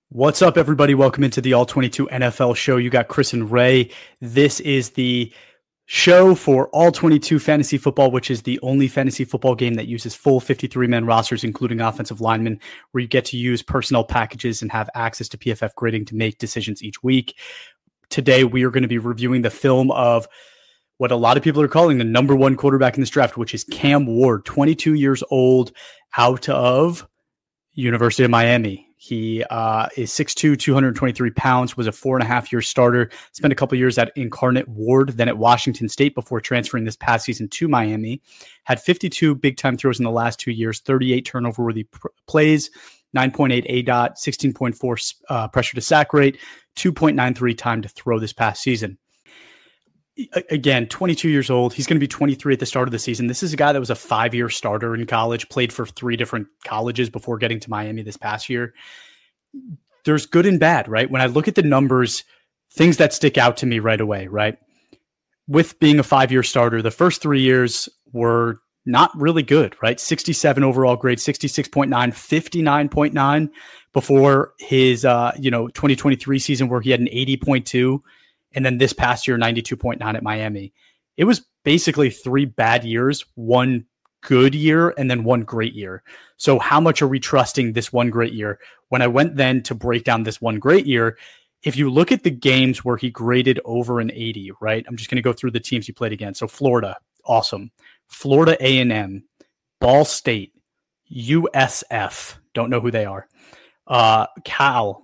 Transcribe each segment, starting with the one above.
What's up, everybody? Welcome into the All 22 NFL show. You got Chris and Ray. This is the show for All 22 Fantasy Football, which is the only fantasy football game that uses full 53-man rosters, including offensive linemen, where you get to use personnel packages and have access to PFF grading to make decisions each week. Today, we are going to be reviewing the film of what a lot of people are calling the number one quarterback in this draft, which is Cam Ward, 22 years old, out of University of Miami. He is 6'2", 223 pounds, was a 4.5-year starter, spent a couple years at Incarnate Ward, then at Washington State before transferring this past season to Miami. Had 52 big-time throws in the last 2 years, 38 turnover-worthy plays, 9.8 ADOT, 16.4 pressure to sack rate, 2.93 time to throw this past season. Again, 22 years old. He's going to be 23 at the start of the season. This is a guy that was a 5-year starter in college, played for 3 different colleges before getting to Miami this past year. There's good and bad, right? When I look at the numbers, things that stick out to me right away, right? With being a 5-year starter, the first 3 years were not really good, right? 67 overall grade, 66.9, 59.9 before his 2023 season where he had an 80.2. And then this past year, 92.9 at Miami. It was basically 3 bad years, 1 good year, and then 1 great year. So how much are we trusting this 1 great year? When I went then to break down this 1 great year, if you look at the games where he graded over an 80, right? I'm just going to go through the teams he played against. So Florida, awesome. Florida A&M, Ball State, USF, don't know who they are. Cal,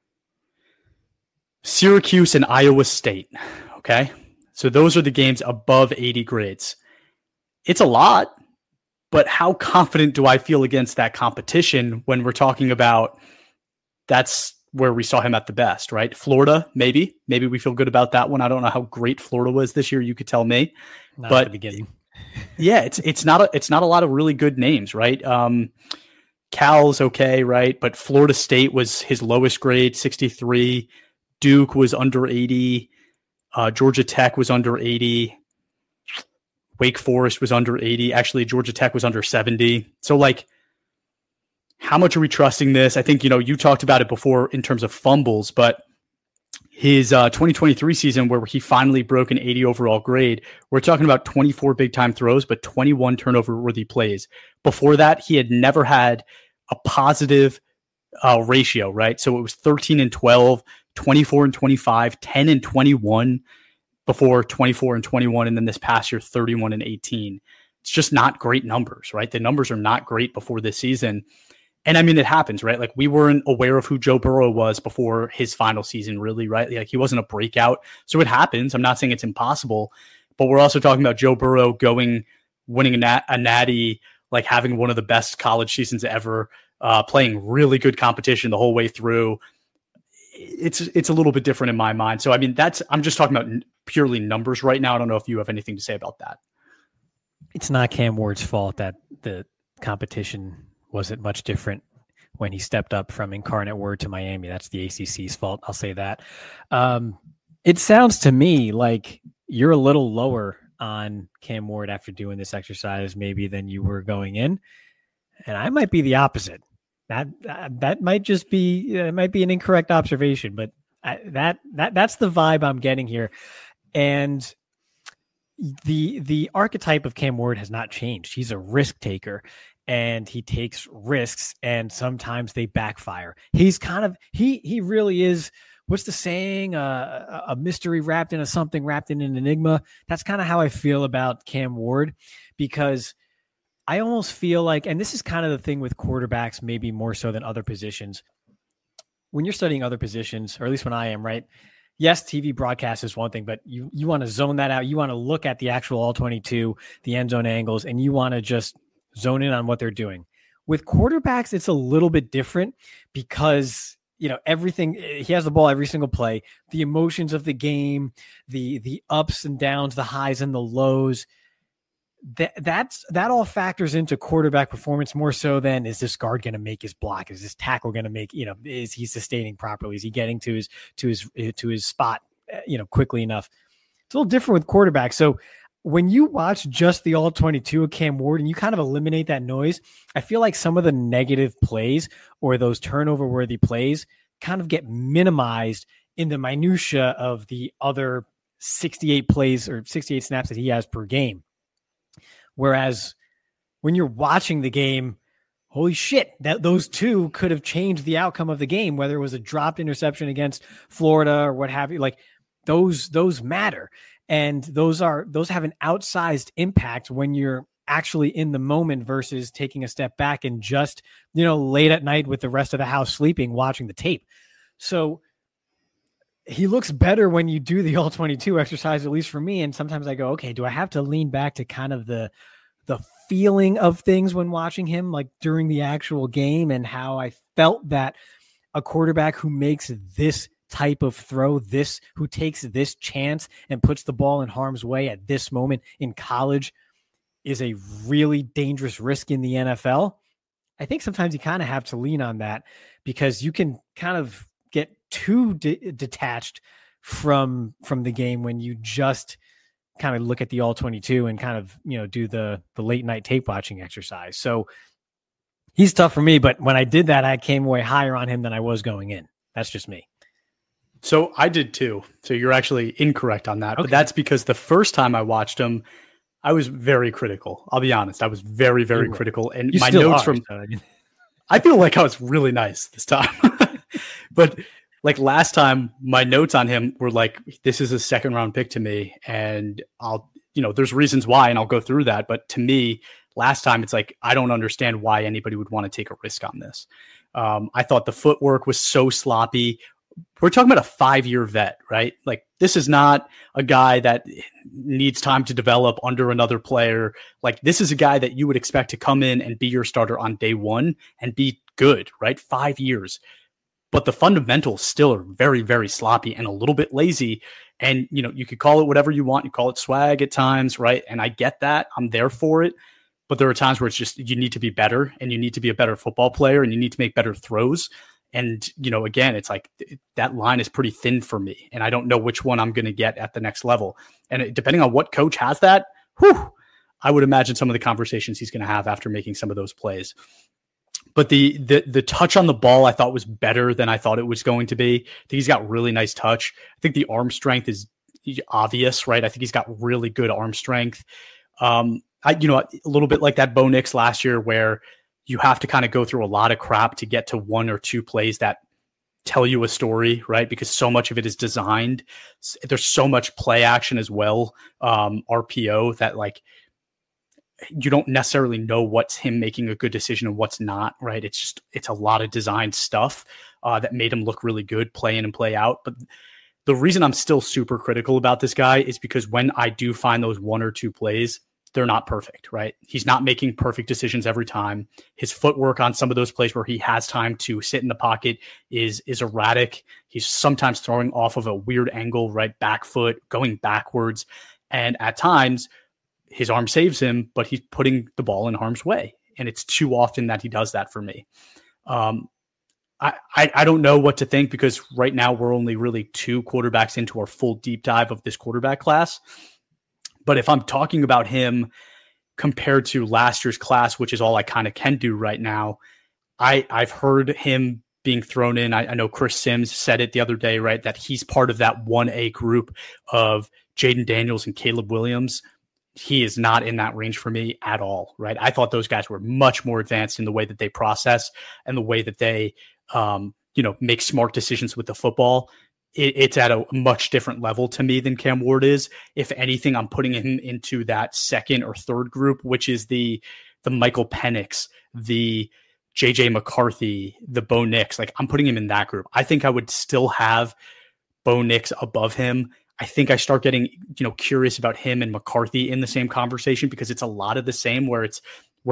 Syracuse and Iowa State. Okay. So those are the games above 80 grades. It's a lot, but how confident do I feel against that competition when we're talking about that's where we saw him at the best, right? Florida, maybe we feel good about that one. I don't know how great Florida was this year. You could tell me, not but at the beginning. Yeah, it's not a lot of really good names, right? Cal's okay, right? But Florida State was his lowest grade, 63. Duke was under 80. Georgia Tech was under 80. Wake Forest was under 80. Actually, Georgia Tech was under 70. So, how much are we trusting this? I think, you talked about it before in terms of fumbles, but his 2023 season where he finally broke an 80 overall grade, we're talking about 24 big-time throws, but 21 turnover-worthy plays. Before that, he had never had a positive ratio, right? So it was 13 and 12, 24 and 25, 10 and 21 before 24 and 21. And then this past year, 31 and 18. It's just not great numbers, right? The numbers are not great before this season. And I mean, it happens, right? Like we weren't aware of who Joe Burrow was before his final season, really, right? Like he wasn't a breakout. So it happens. I'm not saying it's impossible, but we're also talking about Joe Burrow winning a natty, like having one of the best college seasons ever, playing really good competition the whole way through. It's a little bit different in my mind. So, I mean, I'm just talking about purely numbers right now. I don't know if you have anything to say about that. It's not Cam Ward's fault that the competition wasn't much different when he stepped up from Incarnate Word to Miami. That's the ACC's fault. I'll say that. It sounds to me like you're a little lower on Cam Ward after doing this exercise maybe than you were going in. And I might be the opposite. That might just be it might be an incorrect observation, but that's the vibe I'm getting here. And the archetype of Cam Ward has not changed. He's a risk taker and he takes risks and sometimes they backfire. He's kind of he really is, what's the saying? A mystery wrapped in a something wrapped in an enigma. That's kind of how I feel about Cam Ward, because I almost feel like, and this is kind of the thing with quarterbacks, maybe more so than other positions. When you're studying other positions, or at least when I am, right? Yes, TV broadcast is one thing, but you want to zone that out. You want to look at the actual all 22, the end zone angles, and you want to just zone in on what they're doing. With quarterbacks, it's a little bit different because, everything, he has the ball every single play, the emotions of the game, the ups and downs, the highs and the lows. That all factors into quarterback performance more so than, is this guard going to make his block? Is this tackle going to make, is he sustaining properly? Is he getting to his spot, quickly enough? It's a little different with quarterbacks. So when you watch just the all 22 of Cam Ward and you kind of eliminate that noise, I feel like some of the negative plays or those turnover worthy plays, kind of get minimized in the minutia of the other 68 plays or 68 snaps that he has per game. Whereas when you're watching the game, holy shit, that those two could have changed the outcome of the game, whether it was a dropped interception against Florida or what have you. Like those matter. And those have an outsized impact when you're actually in the moment versus taking a step back and just, late at night with the rest of the house sleeping, watching the tape. So he looks better when you do the all 22 exercise, at least for me. And sometimes I go, okay, do I have to lean back to kind of the feeling of things when watching him, like during the actual game, and how I felt that a quarterback who makes this type of throw, who takes this chance and puts the ball in harm's way at this moment in college is a really dangerous risk in the NFL. I think sometimes you kind of have to lean on that because you can kind of get too detached from the game when you just kind of look at the all 22 and kind of, do the late night tape watching exercise. So he's tough for me, but when I did that, I came away higher on him than I was going in. That's just me. So I did too. So you're actually incorrect on that, but that's because the first time I watched him, I was very critical. I'll be honest. I was very, very critical. And my notes I feel like I was really nice this time, but like last time, my notes on him were like, this is a second round pick to me. And there's reasons why, and I'll go through that. But to me, last time, it's like, I don't understand why anybody would want to take a risk on this. I thought the footwork was so sloppy. We're talking about a 5-year vet, right? Like this is not a guy that needs time to develop under another player. Like this is a guy that you would expect to come in and be your starter on day one and be good, right? 5 years. But the fundamentals still are very, very sloppy and a little bit lazy. And, you could call it whatever you want. You call it swag at times, right? And I get that. I'm there for it. But there are times where it's just, you need to be better and you need to be a better football player and you need to make better throws. And, again, it's like that line is pretty thin for me. And I don't know which one I'm going to get at the next level. And depending on what coach has that, I would imagine some of the conversations he's going to have after making some of those plays. But the touch on the ball I thought was better than I thought it was going to be. I think he's got really nice touch. I think the arm strength is obvious, right? I think he's got really good arm strength. A little bit like that Bo Nix last year where you have to kind of go through a lot of crap to get to one or two plays that tell you a story, right? Because so much of it is designed. There's so much play action as well, RPO, that like, you don't necessarily know what's him making a good decision and what's not, right? It's a lot of designed stuff that made him look really good play in and play out. But the reason I'm still super critical about this guy is because when I do find those one or two plays, they're not perfect, right? He's not making perfect decisions every time. His footwork on some of those plays where he has time to sit in the pocket is erratic. He's sometimes throwing off of a weird angle, right? Back foot, going backwards. And at times, his arm saves him, but he's putting the ball in harm's way. And it's too often that he does that for me. I don't know what to think because right now we're only really 2 quarterbacks into our full deep dive of this quarterback class. But if I'm talking about him compared to last year's class, which is all I kind of can do right now, I've heard him being thrown in. I know Chris Sims said it the other day, right? That he's part of that 1A group of Jaden Daniels and Caleb Williams. He is not in that range for me at all, right? I thought those guys were much more advanced in the way that they process and the way that they, make smart decisions with the football. It's at a much different level to me than Cam Ward is. If anything, I'm putting him into that second or third group, which is the Michael Penix, the JJ McCarthy, the Bo Nix. Like I'm putting him in that group. I think I would still have Bo Nix above him. I think I start getting, curious about him and McCarthy in the same conversation because it's a lot of the same where it's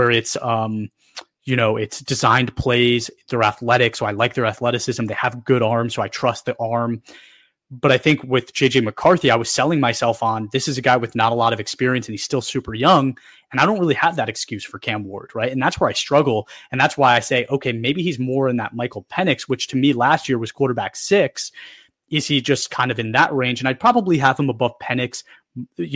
it's designed plays. They're athletic. So I like their athleticism. They have good arms. So I trust the arm. But I think with JJ McCarthy, I was selling myself on this is a guy with not a lot of experience and he's still super young. And I don't really have that excuse for Cam Ward, right? And that's where I struggle. And that's why I say, okay, maybe he's more in that Michael Penix, which to me last year was quarterback 6. Is he just kind of in that range? And I'd probably have him above Penix,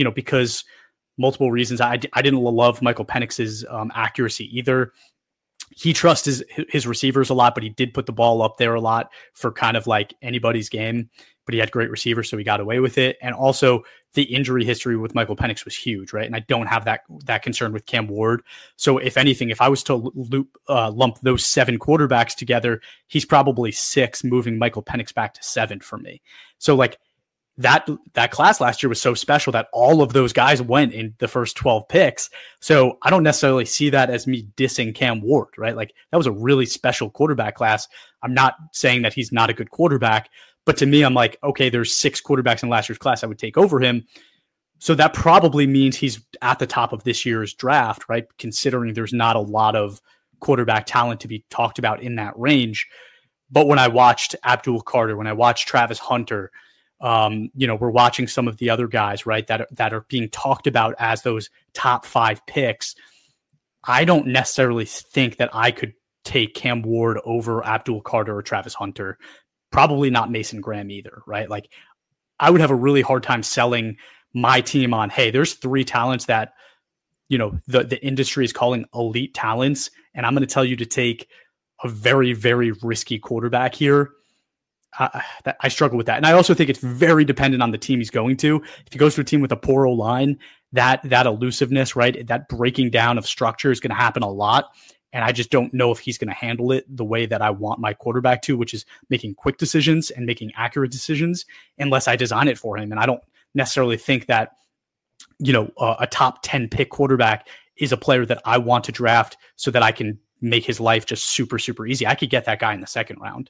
because multiple reasons. I didn't love Michael Penix's accuracy either. he trusts his receivers a lot, but he did put the ball up there a lot for kind of like anybody's game, but he had great receivers, so he got away with it. And also the injury history with Michael Penix was huge, right? And I don't have that concern with Cam Ward. So if anything, if I was to lump those 7 quarterbacks together, he's probably 6, moving Michael Penix back to 7 for me. So like that class last year was so special that all of those guys went in the first 12 picks. So I don't necessarily see that as me dissing Cam Ward, right? Like that was a really special quarterback class. I'm not saying that he's not a good quarterback, but to me, I'm like, okay, there's 6 quarterbacks in last year's class I would take over him. So that probably means he's at the top of this year's draft, right? Considering there's not a lot of quarterback talent to be talked about in that range. But when I watched Abdul Carter, when I watched Travis Hunter, we're watching some of the other guys, right, that are being talked about as those top 5 picks. I don't necessarily think that I could take Cam Ward over Abdul Carter or Travis Hunter. Probably not Mason Graham either, right? Like I would have a really hard time selling my team on, hey, there's 3 talents that, the industry is calling elite talents. And I'm going to tell you to take a very, very risky quarterback here. I struggle with that. And I also think it's very dependent on the team he's going to. If he goes to a team with a poor O-line, that elusiveness, right, that breaking down of structure is going to happen a lot. And I just don't know if he's going to handle it the way that I want my quarterback to, which is making quick decisions and making accurate decisions, unless I design it for him. And I don't necessarily think that, a top 10 pick quarterback is a player that I want to draft so that I can make his life just super, super easy. I could get that guy in the 2nd round.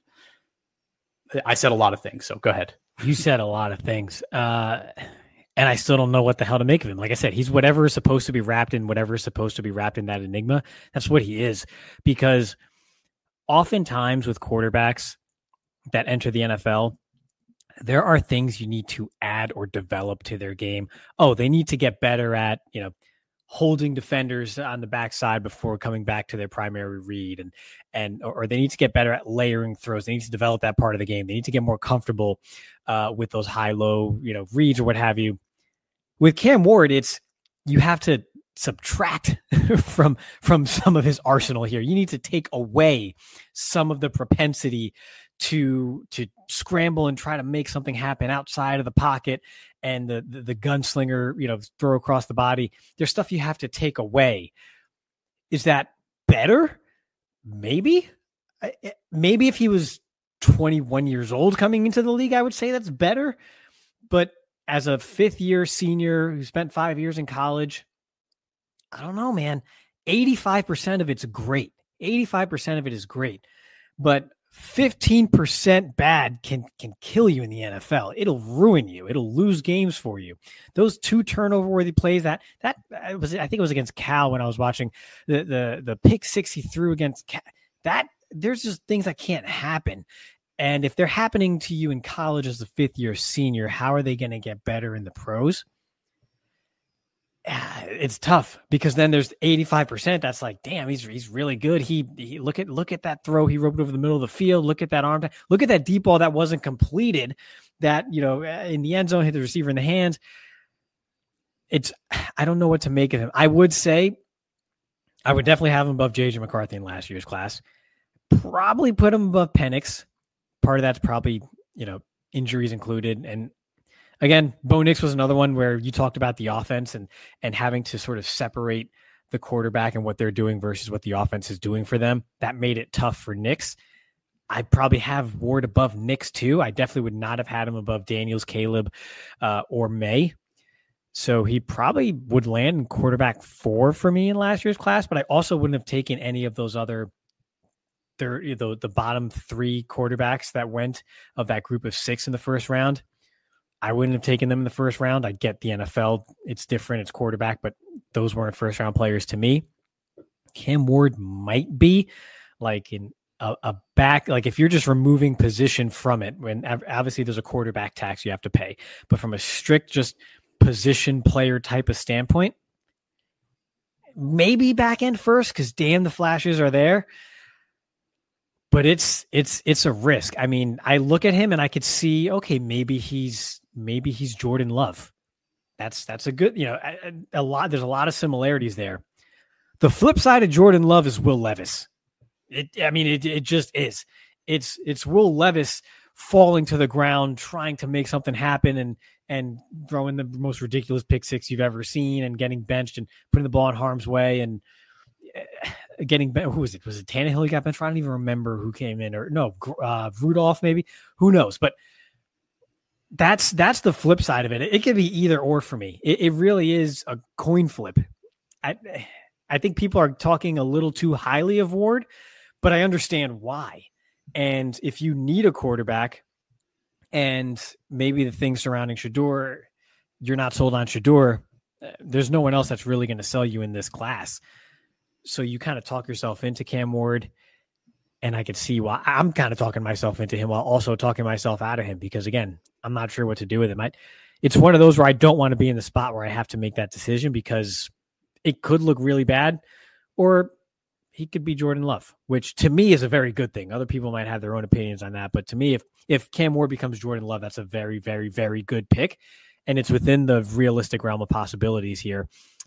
I said a lot of things, so go ahead. You said a lot of things. And I still don't know what the hell to make of him. Like I said, he's whatever is supposed to be wrapped in whatever is supposed to be wrapped in that enigma. That's what he is. Because oftentimes with quarterbacks that enter the NFL, there are things you need to add or develop to their game. Oh, they need to get better at, holding defenders on the backside before coming back to their primary read, or they need to get better at layering throws. They need to develop that part of the game. They need to get more comfortable with those high-low, reads or what have you. With Cam Ward, you have to subtract from some of his arsenal here. You need to take away some of the propensity to scramble and try to make something happen outside of the pocket and the gunslinger, throw across the body. There's stuff you have to take away. Is that better? Maybe if he was 21 years old coming into the league, I would say that's better. But as a 5th-year senior who spent 5 years in college, I don't know, man. 85% of it's great. 85% of it is great. But 15% bad can kill you in the NFL. It'll ruin you. It'll lose games for you. Those 2 turnover-worthy plays that was, I think it was against Cal when I was watching the pick 6 he threw against Cal. That there's just things that can't happen. And if they're happening to you in college as a 5th-year senior, how are they going to get better in the pros? It's tough because then there's 85% that's like, damn, he's really good. He look at that throw he roped over the middle of the field. Look at that arm. Look at that deep ball that wasn't completed. That in the end zone hit the receiver in the hands. I don't know what to make of him. I would say I would definitely have him above JJ McCarthy in last year's class. Probably put him above Penix. Part of that's probably injuries included. And again, Bo Nix was another one where you talked about the offense and having to sort of separate the quarterback and what they're doing versus what the offense is doing for them. That made it tough for Nix. I'd probably have Ward above Nix too. I definitely would not have had him above Daniels, Caleb, or May. So he probably would land in quarterback 4 for me in last year's class, but I also wouldn't have taken any of those other the bottom 3 quarterbacks that went of that group of 6 in the first round. I wouldn't have taken them in the first round. I get the NFL. It's different. It's quarterback, but those weren't first round players to me. Cam Ward might be like in a back, like if you're just removing position from it, when obviously there's a quarterback tax you have to pay, but from a strict just position player type of standpoint, maybe back end first because damn the flashes are there. But it's a risk. I mean, I look at him and I could see, okay, maybe he's Jordan Love. That's a good, there's a lot of similarities there. The flip side of Jordan Love is Will Levis. It just is. It's Will Levis falling to the ground, trying to make something happen and throwing the most ridiculous pick six you've ever seen and getting benched and putting the ball in harm's way and who was it? Was it Tannehill he got benched for? I don't even remember who came in, or no, Rudolph maybe. Who knows? But that's the flip side of it. It could be either or for me. It really is a coin flip. I think people are talking a little too highly of Ward, but I understand why. And if you need a quarterback and maybe the things surrounding Shedeur, you're not sold on Shedeur, there's no one else that's really going to sell you in this class. So you kind of talk yourself into Cam Ward, and I could see why I'm kind of talking myself into him while also talking myself out of him, because again, I'm not sure what to do with him. It's one of those where I don't want to be in the spot where I have to make that decision, because it could look really bad, or he could be Jordan Love, which to me is a very good thing. Other people might have their own opinions on that, but to me, if Cam Ward becomes Jordan Love, that's a very, very, very good pick, and it's within the realistic realm of possibilities here.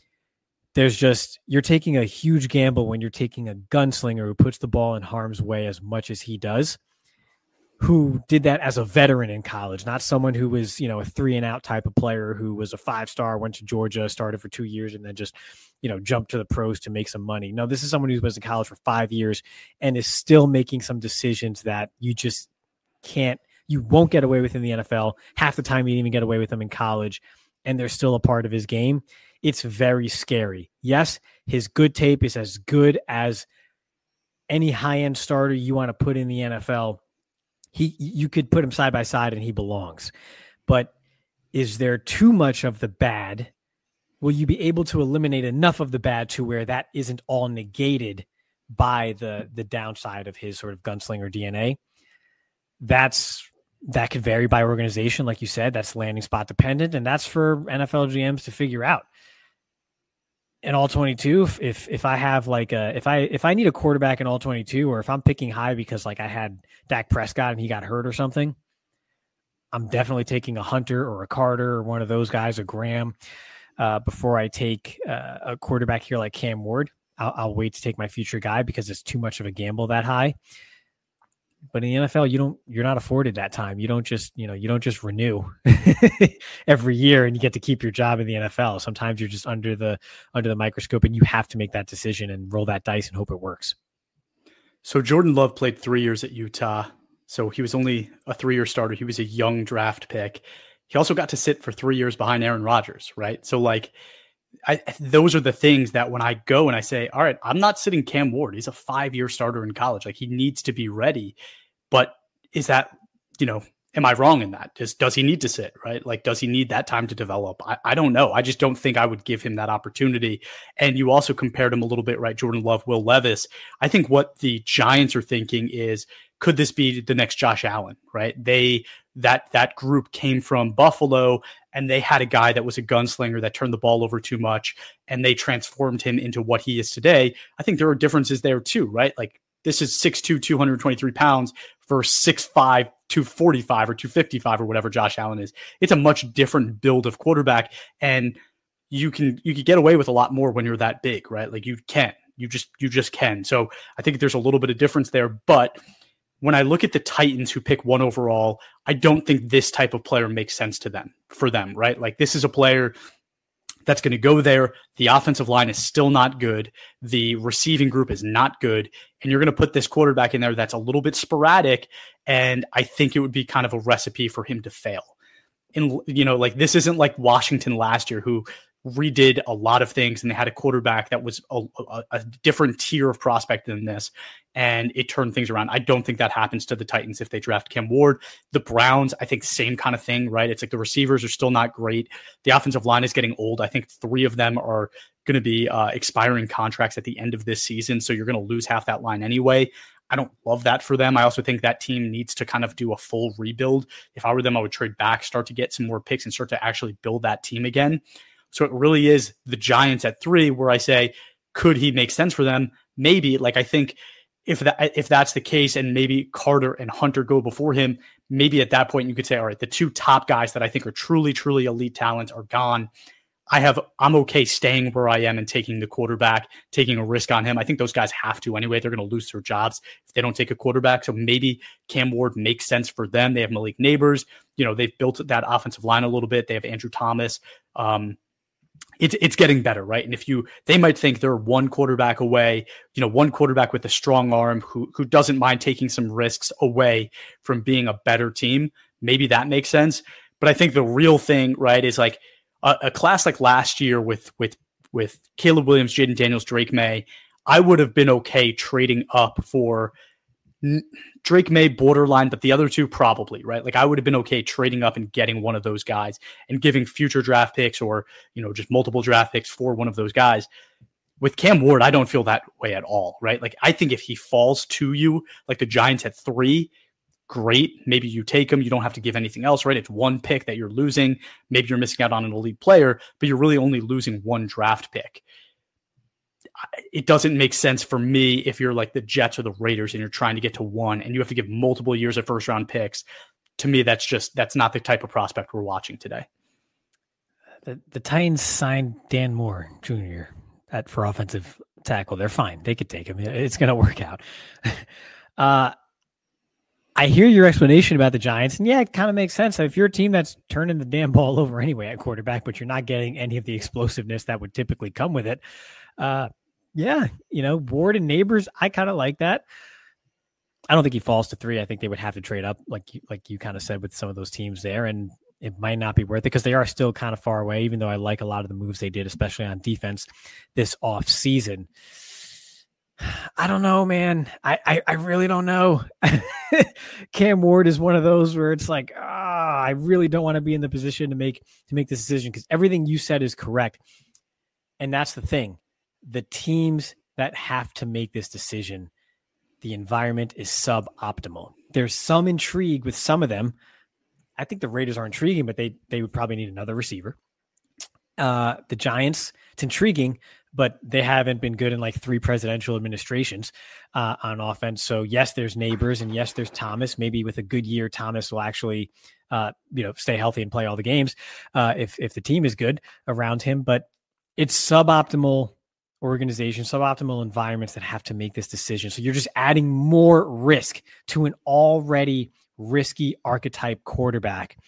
You're taking a huge gamble when you're taking a gunslinger who puts the ball in harm's way as much as he does, who did that as a veteran in college, not someone who was, a 3-and-out type of player who was a 5-star, went to Georgia, started for 2 years, and then just, jumped to the pros to make some money. No, this is someone who was in college for 5 years and is still making some decisions that you just you won't get away with in the NFL. Half the time you didn't even get away with them in college, and they're still a part of his game. It's very scary. Yes, his good tape is as good as any high-end starter you want to put in the NFL. You could put him side by side and he belongs. But is there too much of the bad? Will you be able to eliminate enough of the bad to where that isn't all negated by the downside of his sort of gunslinger DNA? That could vary by organization. Like you said, that's landing spot dependent, and that's for NFL GMs to figure out. In all 22, if I have if I need a quarterback in all 22, or if I'm picking high because I had Dak Prescott and he got hurt or something, I'm definitely taking a Hunter or a Carter or one of those guys, a Graham, before I take a quarterback here like Cam Ward. I'll wait to take my future guy because it's too much of a gamble that high. But in the NFL, you're not afforded that time. You don't just renew every year and you get to keep your job in the NFL. Sometimes you're just under the microscope and you have to make that decision and roll that dice and hope it works. So Jordan Love played 3 years at Utah. So he was only a 3-year starter. He was a young draft pick. He also got to sit for 3 years behind Aaron Rodgers, right? So those are the things that when I go and I say, all right, I'm not sitting Cam Ward. He's a 5-year starter in college. He needs to be ready. But is that, am I wrong in that? Does he need to sit, right? Does he need that time to develop? I don't know. I just don't think I would give him that opportunity. And you also compared him a little bit, right? Jordan Love, Will Levis. I think what the Giants are thinking is, could this be the next Josh Allen, right? That group came from Buffalo, and they had a guy that was a gunslinger that turned the ball over too much, and they transformed him into what he is today. I think there are differences there too, right? This is 6'2", 223 pounds versus 6'5", 245 or 255 or whatever Josh Allen is. It's a much different build of quarterback, and you can get away with a lot more when you're that big, right? You just can. So I think there's a little bit of difference there, but when I look at the Titans who pick 1 overall, I don't think this type of player makes sense for them, right? This is a player that's going to go there. The offensive line is still not good. The receiving group is not good. And you're going to put this quarterback in there that's a little bit sporadic. And I think it would be kind of a recipe for him to fail. And, this isn't like Washington last year, who redid a lot of things and they had a quarterback that was a different tier of prospect than this, and it turned things around. I don't think that happens to the Titans if they draft Cam Ward. The Browns, I think same kind of thing, right? It's the receivers are still not great. The offensive line is getting old. I think 3 of them are going to be expiring contracts at the end of this season, so you're going to lose half that line anyway. I don't love that for them. I also think that team needs to kind of do a full rebuild. If I were them, I would trade back, start to get some more picks and start to actually build that team again. So it really is the Giants at 3 where I say, could he make sense for them? Maybe. I think if that's the case, and maybe Carter and Hunter go before him, maybe at that point you could say, all right, the 2 top guys that I think are truly, truly elite talents are gone. I'm okay staying where I am and taking the quarterback, taking a risk on him. I think those guys have to anyway. They're going to lose their jobs if they don't take a quarterback. So maybe Cam Ward makes sense for them. They have Malik Neighbors. They've built that offensive line a little bit. They have Andrew Thomas. It's getting better, right? And they might think they're one quarterback away, one quarterback with a strong arm who doesn't mind taking some risks away from being a better team. Maybe that makes sense. But I think the real thing, right, is like a class like last year with Caleb Williams, Jaden Daniels, Drake May. I would have been okay trading up for Drake May borderline, but the other two probably, right? Like I would have been okay trading up and getting one of those guys and giving future draft picks or, just multiple draft picks for one of those guys. With Cam Ward, I don't feel that way at all, right? Like I think if he falls to you, like the Giants at 3, great. Maybe you take him. You don't have to give anything else, right? It's one pick that you're losing. Maybe you're missing out on an elite player, but you're really only losing one draft pick. It doesn't make sense for me if you're like the Jets or the Raiders and you're trying to get to 1 and you have to give multiple years of first round picks. To me, that's not the type of prospect we're watching today. The Titans signed Dan Moore Jr. for offensive tackle. They're fine. They could take him. It's going to work out. I hear your explanation about the Giants, and yeah, it kind of makes sense. If you're a team that's turning the damn ball over anyway at quarterback, but you're not getting any of the explosiveness that would typically come with it, Ward and Neighbors, I kind of like that. I don't think he falls to 3. I think they would have to trade up, like you kind of said, with some of those teams there, and it might not be worth it because they are still kind of far away, even though I like a lot of the moves they did, especially on defense this off season. I don't know, man. I really don't know. Cam Ward is one of those where it's like, I really don't want to be in the position to make this decision because everything you said is correct. And that's the thing. The teams that have to make this decision, the environment is suboptimal. There's some intrigue with some of them. I think the Raiders are intriguing, but they would probably need another receiver. The Giants, it's intriguing, but they haven't been good in like 3 presidential administrations on offense. So yes, there's Neighbors and yes, there's Thomas. Maybe with a good year, Thomas will actually, stay healthy and play all the games if the team is good around him. But it's suboptimal organization, suboptimal environments that have to make this decision. So you're just adding more risk to an already risky archetype quarterback.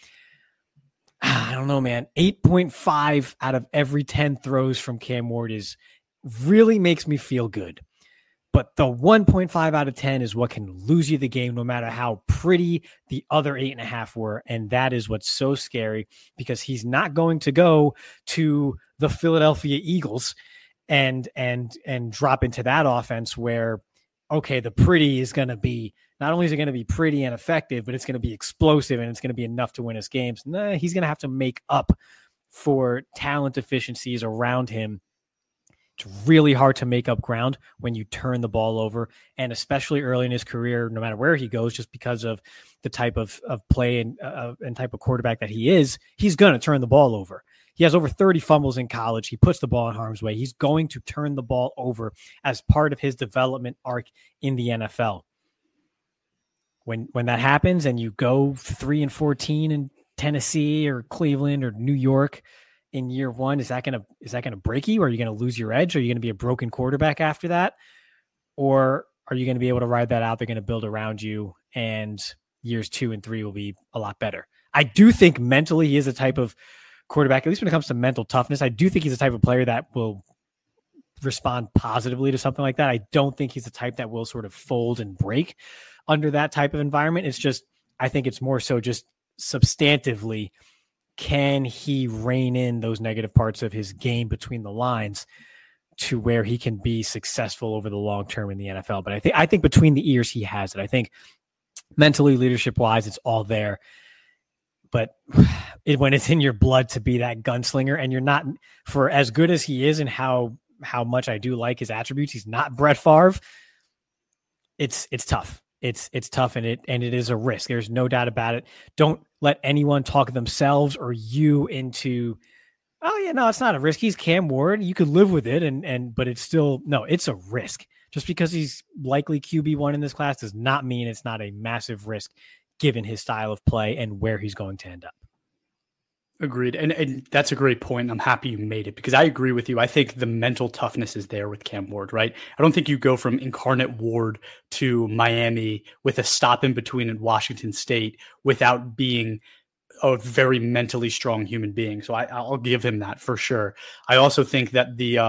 I don't know, man. 8.5 out of every 10 throws from Cam Ward really makes me feel good. But the 1.5 out of 10 is what can lose you the game, no matter how pretty the other 8.5 were. And that is what's so scary because he's not going to go to the Philadelphia Eagles and drop into that offense where, okay, the pretty is going to be, not only is it going to be pretty and effective, but it's going to be explosive and it's going to be enough to win us games. He's going to have to make up for talent deficiencies around him. It's really hard to make up ground when you turn the ball over, and especially early in his career, no matter where he goes, just because of the type of play and type of quarterback that he is, he's going to turn the ball over. He has over 30 fumbles in college. He puts the ball in harm's way. He's going to turn the ball over as part of his development arc in the NFL. When that happens and you go 3-14 in Tennessee or Cleveland or New York in year 1, is that gonna break you? Or are you gonna lose your edge? Are you gonna be a broken quarterback after that? Or are you gonna be able to ride that out? They're gonna build around you, and years 2 and 3 will be a lot better. I do think mentally he is a type of quarterback, at least when it comes to mental toughness. I do think he's a type of player that will respond positively to something like that. I don't think he's the type that will sort of fold and break under that type of environment. It's just, I think it's more so just substantively, can he rein in those negative parts of his game between the lines to where he can be successful over the long term in the NFL? But I think between the ears, he has it. I think mentally, leadership wise, it's all there. But when it's in your blood to be that gunslinger, and you're not, for as good as he is and how much I do like his attributes, he's not Brett Favre. It's tough. It's tough, and it is a risk. There's no doubt about it. Don't let anyone talk themselves or you into, oh yeah, no, it's not a risk. He's Cam Ward. You could live with it, but it's still, no, it's a risk. Just because he's likely QB1 in this class does not mean it's not a massive risk given his style of play and where he's going to end up. Agreed. And that's a great point. I'm happy you made it because I agree with you. I think the mental toughness is there with Cam Ward, right? I don't think you go from incarnate Ward to Miami with a stop in between in Washington State without being a very mentally strong human being. So I'll give him that for sure. I also think that the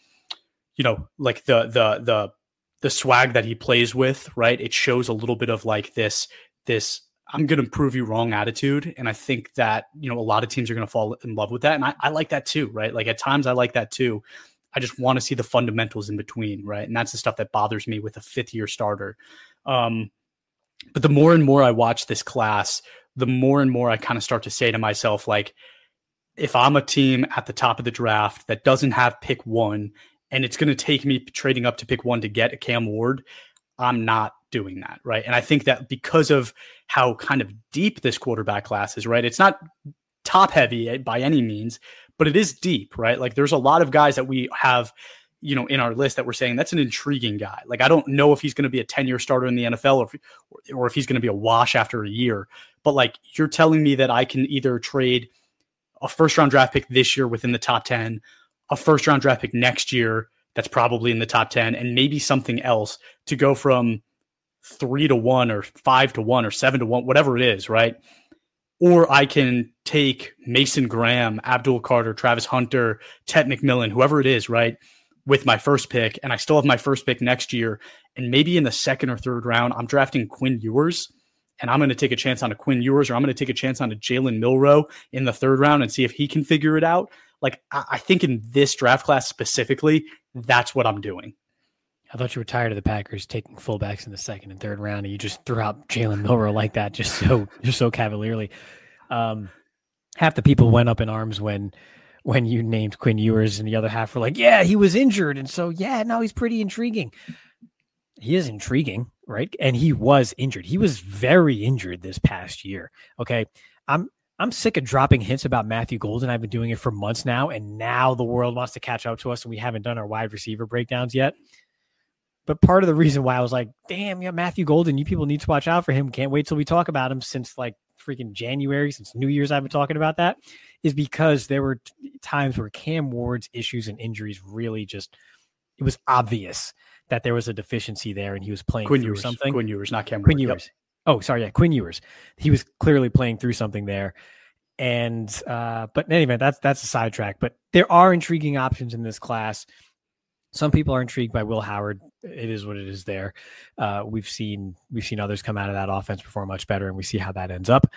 like the swag that he plays with, right? It shows a little bit of like this I'm going to prove you wrong attitude. And I think that, a lot of teams are going to fall in love with that. And I like that too, right? Like at times I like that too. I just want to see the fundamentals in between, right? And that's the stuff that bothers me with a 5th-year starter. But the more and more I watch this class, the more and more I kind of start to say to myself, like, if I'm a team at the top of the draft that doesn't have pick 1, and it's going to take me trading up to pick 1 to get a Cam Ward, I'm not doing that, right? And I think that because of how kind of deep this quarterback class is, right? It's not top heavy by any means, but it is deep, right? Like there's a lot of guys that we have, in our list that we're saying that's an intriguing guy. Like I don't know if he's going to be a 10-year starter in the NFL or if he's going to be a wash after a year. But like you're telling me that I can either trade a first-round draft pick this year within the top 10, a first-round draft pick next year that's probably in the top 10, and maybe something else to go from 3-1 or 5-1 or 7-1, whatever it is, right? Or I can take Mason Graham, Abdul Carter, Travis Hunter, Ted McMillan, whoever it is, right, with my first pick, and I still have my first pick next year, and maybe in the 2nd or 3rd round, I'm drafting Quinn Ewers, and I'm going to take a chance on a Quinn Ewers, or I'm going to take a chance on a Jalen Milroe in the 3rd round and see if he can figure it out. Like, I think in this draft class specifically, that's what I'm doing. I thought you were tired of the Packers taking fullbacks in the 2nd and 3rd round, and you just threw out Jalen Milroe like that, just so cavalierly. Half the people went up in arms when you named Quinn Ewers, and the other half were like, yeah, he was injured. And so, yeah, no, he's pretty intriguing. He is intriguing, right? And he was injured. He was very injured this past year. Okay. I'm sick of dropping hints about Matthew Golden. I've been doing it for months now, and now the world wants to catch up to us, and we haven't done our wide receiver breakdowns yet. But part of the reason why I was like, damn, yeah, Matthew Golden, you people need to watch out for him. Can't wait till we talk about him since like freaking January, since New Year's I've been talking about that, is because there were times where Cam Ward's issues and injuries really just, it was obvious that there was a deficiency there and he was playing through something. Quinn Ewers, not Cam Ward. Quinn Ewers. Yep. Oh, sorry. Yeah. Quinn Ewers. He was clearly playing through something there. And, but anyway, that's a sidetrack, but there are intriguing options in this class. Some people are intrigued by Will Howard. It is what it is there. We've seen others come out of that offense perform much better, and we see how that ends up.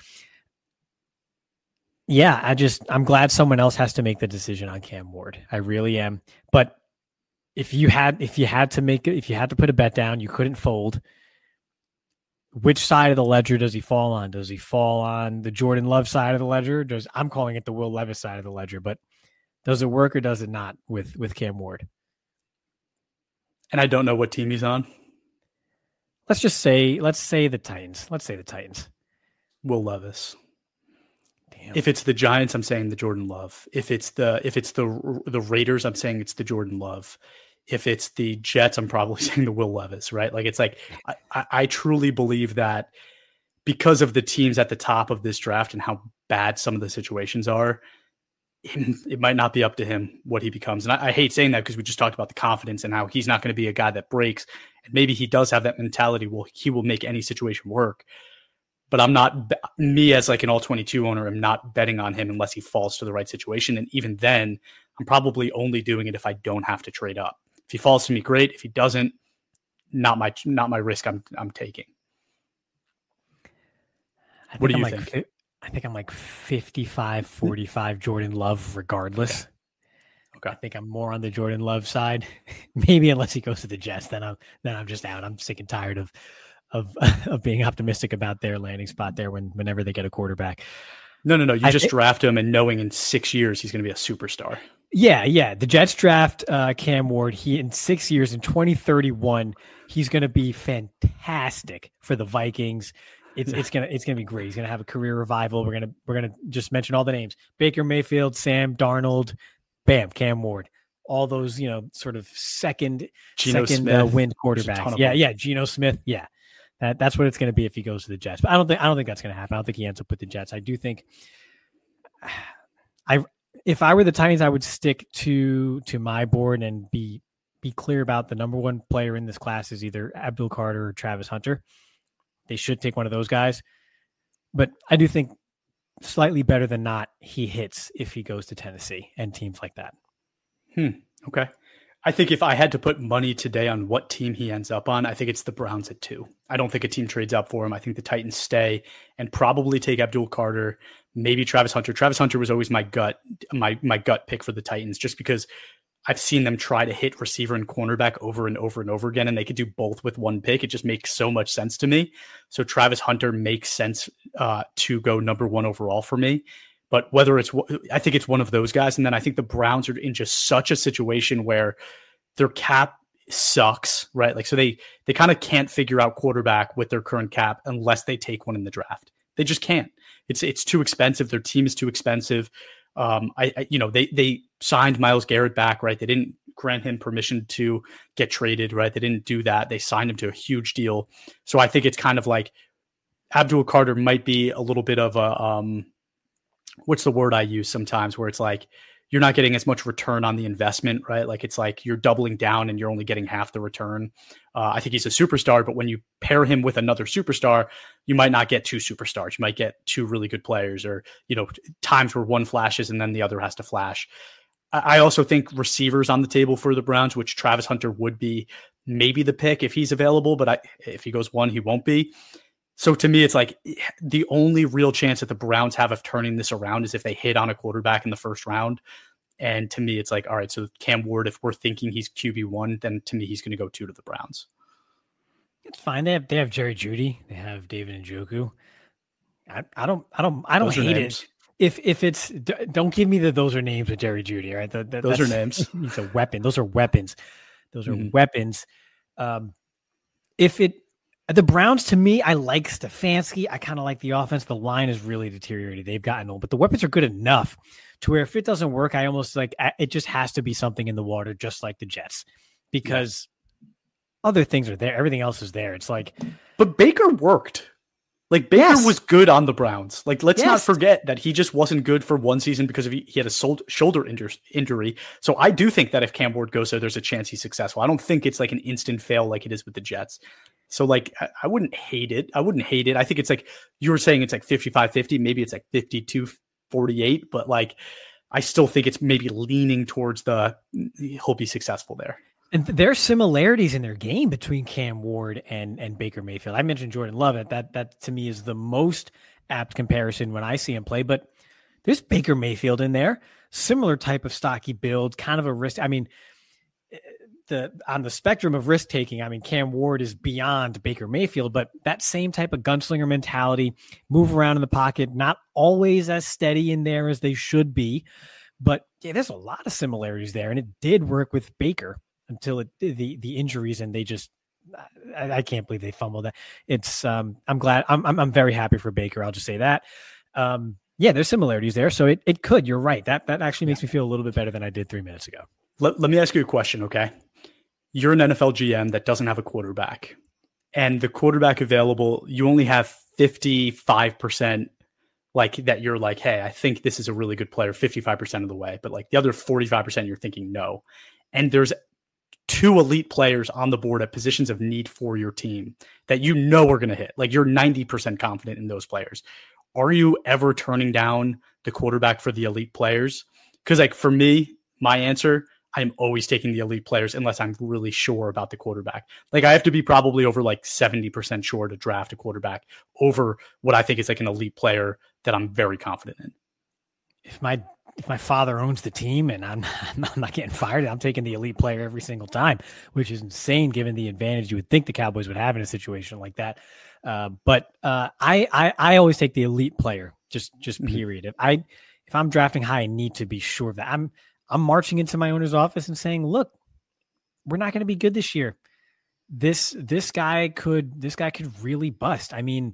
Yeah, I'm glad someone else has to make the decision on Cam Ward. I really am. But if you had to put a bet down, you couldn't fold. Which side of the ledger does he fall on? Does he fall on the Jordan Love side of the ledger? I'm calling it the Will Levis side of the ledger, but does it work or does it not with Cam Ward? And I don't know what team he's on. Let's say the Titans. Let's say the Titans. Will Levis. Damn. If it's the Giants, I'm saying the Jordan Love. If it's the Raiders, I'm saying it's the Jordan Love. If it's the Jets, I'm probably saying the Will Levis, right? Like, it's like, I truly believe that because of the teams at the top of this draft and how bad some of the situations are, it might not be up to him what he becomes. And I hate saying that because we just talked about the confidence and how he's not going to be a guy that breaks. And maybe he does have that mentality. Well, he will make any situation work. But I'm not, me as like an all-22 owner, I'm not betting on him unless he falls to the right situation. And even then, I'm probably only doing it if I don't have to trade up. If he falls to me, great. If he doesn't, not my risk I'm taking. What do you think? I think I'm like 55-45 Jordan Love regardless. Okay. I think I'm more on the Jordan Love side. Maybe unless he goes to the Jets, then I'm just out. I'm sick and tired of being optimistic about their landing spot there whenever they get a quarterback. No. You just draft him and knowing in 6 years he's going to be a superstar. Yeah. The Jets draft Cam Ward. He in 6 years, in 2031, he's going to be fantastic for the Vikings. It's gonna be great. He's gonna have a career revival. We're gonna just mention all the names: Baker Mayfield, Sam Darnold, bam, Cam Ward. All those sort of second wind quarterbacks. Yeah, Geno Smith. Yeah, that's what it's gonna be if he goes to the Jets. But I don't think that's gonna happen. I don't think he ends up with the Jets. I do think If I were the Titans, I would stick to my board and be clear about the number one player in this class is either Abdul Carter or Travis Hunter. They should take one of those guys. But I do think slightly better than not, he hits if he goes to Tennessee and teams like that. Okay. I think if I had to put money today on what team he ends up on, I think it's the Browns at 2. I don't think a team trades up for him. I think the Titans stay and probably take Abdul Carter, maybe Travis Hunter. Travis Hunter was always my gut pick for the Titans, just because I've seen them try to hit receiver and cornerback over and over and over again, and they could do both with one pick. It just makes so much sense to me. So Travis Hunter makes sense to go number 1 overall for me. But I think it's one of those guys. And then I think the Browns are in just such a situation where their cap sucks, right? Like, so they kind of can't figure out quarterback with their current cap unless they take one in the draft. They just can't. It's too expensive. Their team is too expensive. They signed Myles Garrett back, right? They didn't grant him permission to get traded, right? They didn't do that. They signed him to a huge deal. So I think it's kind of like Abdul Carter might be a little bit of a, what's the word I use sometimes, where it's like you're not getting as much return on the investment, right? Like it's like you're doubling down and you're only getting half the return. I think he's a superstar, but when you pair him with another superstar, you might not get 2 superstars. You might get 2 really good players, or, times where one flashes and then the other has to flash. I also think receivers on the table for the Browns, which Travis Hunter would be maybe the pick if he's available, but if he goes 1, he won't be. So to me, it's like the only real chance that the Browns have of turning this around is if they hit on a quarterback in the first round. And to me, it's like, all right, so Cam Ward, if we're thinking he's QB1, then to me, he's going to go 2 to the Browns. It's fine. They have Jerry Jeudy. They have David Njoku. I don't Those hate it. If it's, don't give me those are names with Jerry Jeudy, right? Those are names. It's a weapon. Those are weapons. Weapons. The Browns, to me, I like Stefanski. I kind of like the offense. The line is really deteriorated. They've gotten old, but the weapons are good enough to where if it doesn't work, I almost like it just has to be something in the water, just like the Jets, because other things are there. Everything else is there. It's like, but Baker worked. Like Baker was good on the Browns. Like, let's not forget that he just wasn't good for one season because he had a shoulder injury. So I do think that if Cam Ward goes there, there's a chance he's successful. I don't think it's like an instant fail like it is with the Jets. So like, I wouldn't hate it. I think it's like, you were saying it's like 55-50, maybe it's like 52-48, but like, I still think it's maybe leaning towards he'll be successful there. And there are similarities in their game between Cam Ward and Baker Mayfield. I mentioned Jordan Love. That to me is the most apt comparison when I see him play, but there's Baker Mayfield in there, similar type of stocky build, kind of a risk. I mean, on the spectrum of risk taking, I mean, Cam Ward is beyond Baker Mayfield, but that same type of gunslinger mentality, move around in the pocket, not always as steady in there as they should be, but yeah, there's a lot of similarities there. And it did work with Baker until the injuries, and they just, I can't believe they fumbled that. It's I'm glad. I'm very happy for Baker. I'll just say that. Yeah, there's similarities there. So it could, you're right. That actually makes me feel a little bit better than I did 3 minutes ago. Let me ask you a question. Okay. You're an NFL GM that doesn't have a quarterback, and the quarterback available, you only have 55%, like that. You're like, hey, I think this is a really good player 55% of the way, but like the other 45%, you're thinking no. And there's 2 elite players on the board at positions of need for your team that you know are going to hit. Like, you're 90% confident in those players. Are you ever turning down the quarterback for the elite players? Because like for me, my answer, I'm always taking the elite players unless I'm really sure about the quarterback. Like, I have to be probably over like 70% sure to draft a quarterback over what I think is like an elite player that I'm very confident in. If my father owns the team and I'm not getting fired, I'm taking the elite player every single time, which is insane given the advantage you would think the Cowboys would have in a situation like that. But I always take the elite player, just period. If I'm drafting high, I need to be sure of that. I'm marching into my owner's office and saying, look, we're not going to be good this year. This guy could really bust. I mean,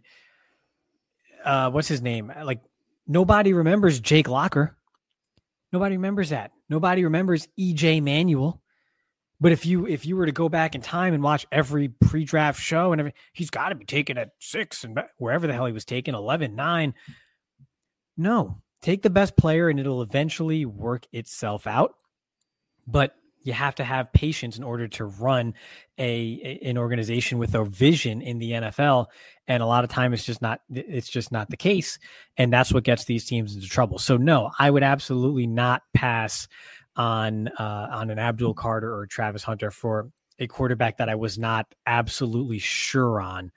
what's his name? Like, nobody remembers Jake Locker. Nobody remembers that. Nobody remembers EJ Manuel. But if you were to go back in time and watch every pre-draft show and he's got to be taken at 6 and wherever the hell he was taken, 11, 9. No, take the best player and it'll eventually work itself out. But you have to have patience in order to run an organization with a vision in the NFL. And a lot of time it's just not the case. And that's what gets these teams into trouble. So no, I would absolutely not pass on an Abdul Carter or Travis Hunter for a quarterback that I was not absolutely sure on.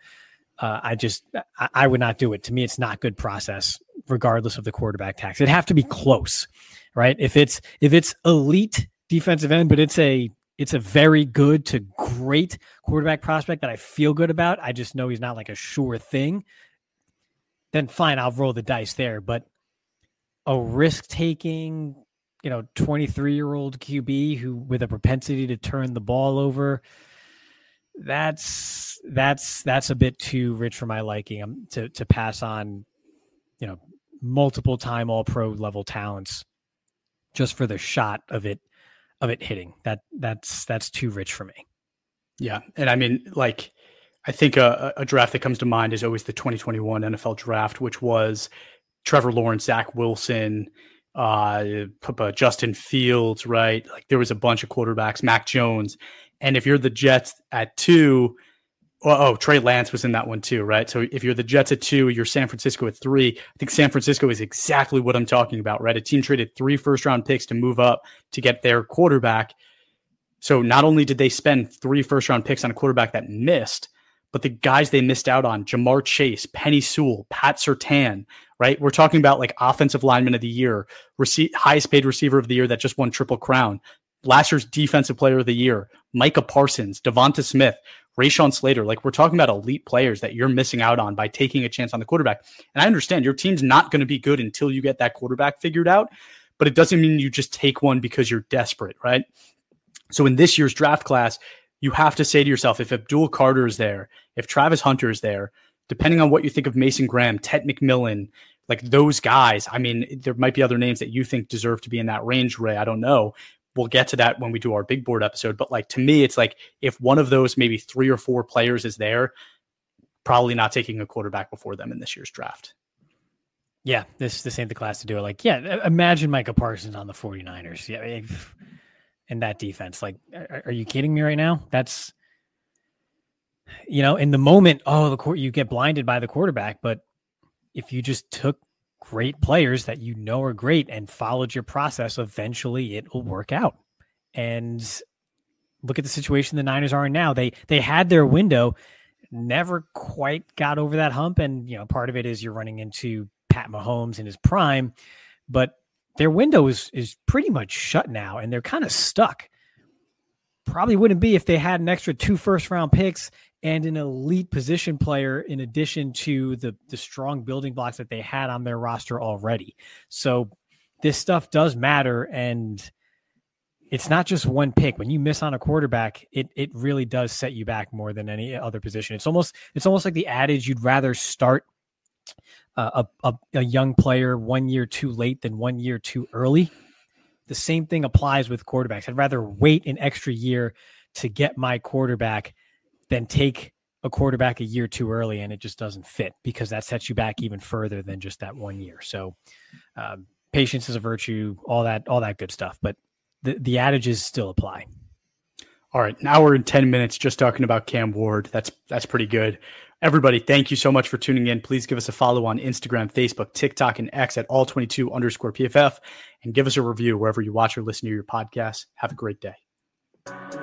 I would not do it. To me, it's not good process, regardless of the quarterback tax. It'd have to be close, right? If it's elite defensive end, but it's a very good to great quarterback prospect that I feel good about, I just know he's not like a sure thing, then fine, I'll roll the dice there. But a risk-taking, 23-year-old QB who with a propensity to turn the ball over, that's a bit too rich for my liking to pass on, multiple time All-Pro level talents just for the shot of it hitting. That's too rich for me. Yeah. And I mean, like, I think a draft that comes to mind is always the 2021 NFL draft, which was Trevor Lawrence, Zach Wilson, Justin Fields, right? Like there was a bunch of quarterbacks, Mac Jones. And if you're the Jets at 2, Trey Lance was in that one too, right? So if you're the Jets at 2, you're San Francisco at 3. I think San Francisco is exactly what I'm talking about, right? A team traded 3 first-round picks to move up to get their quarterback. So not only did they spend 3 first-round picks on a quarterback that missed, but the guys they missed out on, Jamar Chase, Penny Sewell, Pat Surtain, right? We're talking about like offensive lineman of the year, highest paid receiver of the year that just won Triple Crown, last year's defensive player of the year, Micah Parsons, Devonta Smith, Rashawn Slater. Like we're talking about elite players that you're missing out on by taking a chance on the quarterback. And I understand your team's not going to be good until you get that quarterback figured out, but it doesn't mean you just take one because you're desperate, right? So in this year's draft class, you have to say to yourself, if Abdul Carter is there, if Travis Hunter is there, depending on what you think of Mason Graham, Ted McMillan, like those guys, I mean, there might be other names that you think deserve to be in that range, Ray. I don't know. We'll get to that when we do our big board episode. But like, to me, it's like if one of those maybe 3 or 4 players is there, probably not taking a quarterback before them in this year's draft. Yeah, this ain't the class to do it. Like, yeah, imagine Micah Parsons on the 49ers. Yeah, and that defense. Like, are you kidding me right now? That's, in the moment, you get blinded by the quarterback. But if you just took great players that are great and followed your process, eventually it will work out. And look at the situation the Niners are in now. They had their window, never quite got over that hump. And, part of it is you're running into Pat Mahomes in his prime, but their window is pretty much shut now, and they're kind of stuck. Probably wouldn't be if they had an extra 2 first-round picks and an elite position player in addition to the strong building blocks that they had on their roster already. So this stuff does matter, and it's not just one pick. When you miss on a quarterback, it really does set you back more than any other position. It's almost like the adage you'd rather start a young player 1 year too late than 1 year too early. The same thing applies with quarterbacks. I'd rather wait an extra year to get my quarterback than take a quarterback a year too early, and it just doesn't fit because that sets you back even further than just that 1 year. So patience is a virtue, all that good stuff. But the adages still apply. All right, an hour and 10 minutes just talking about Cam Ward. That's pretty good. Everybody, thank you so much for tuning in. Please give us a follow on Instagram, Facebook, TikTok, and X at all22_PFF, and give us a review wherever you watch or listen to your podcast. Have a great day.